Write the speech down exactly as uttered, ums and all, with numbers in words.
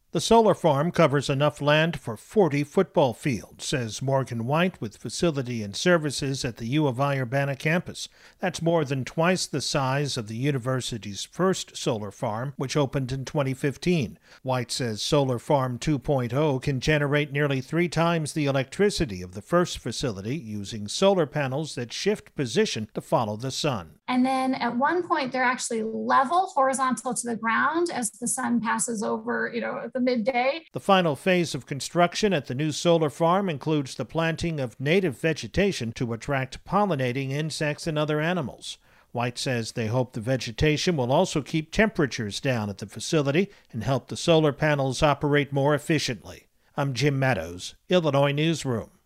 The solar farm covers enough land for forty football fields, says Morgan White with facility and services at the U of I Urbana campus. That's more than twice the size of the university's first solar farm, which opened in twenty fifteen. White says Solar Farm two point oh can generate nearly three times the electricity of the first facility using solar panels that shift position to follow the sun. And then at one point, they're actually level, horizontal to the ground as the sun passes over, you know, at the midday. The final phase of construction at the new solar farm includes the planting of native vegetation to attract pollinating insects and other animals. White says they hope the vegetation will also keep temperatures down at the facility and help the solar panels operate more efficiently. I'm Jim Meadows, Illinois Newsroom.